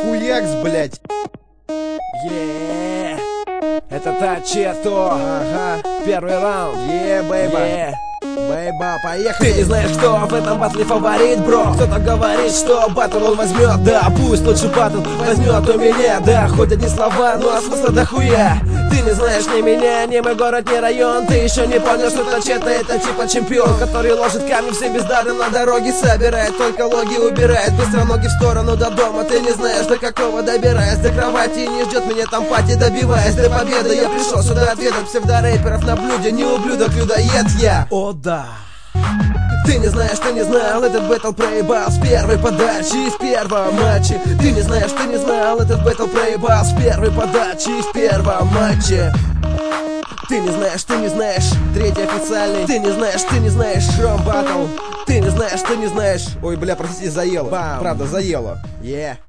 Хуякс, блять. Это Тачето. Ага. Первый раунд. Бейба. Бейба, поехали. Ты не знаешь, кто в этом батле фаворит, бро. Кто-то говорит, что батл он возьмет. Да, пусть лучше батл возьмет у меня. Да, хоть одни слова, но смысла дохуя. Ты не знаешь ни меня, ни мой город, ни район. Ты еще не понял, что Тачето это типа чемпион, который ложит камни все бездарно на дороге. Собирает только логи, убирает быстро ноги в сторону до дома. Ты не знаешь, до какого добираясь до кровати. Не ждет меня там пати, добиваясь до победы. Я пришел сюда отведать псевдорэперов на блюде. Не ублюдок, людоед я. О да. Ты не знаешь, ты не знал, этот бэтл проебал с первой подачи и в первом матче. Ты не знаешь, ты не знал, этот бэтл проебал с первой подачи и в первом матче. Ты не знаешь, третий официальный. Ты не знаешь, Шром Баттл. Ты не знаешь. Ой, бля, простите, заело. Бам. Правда, заело.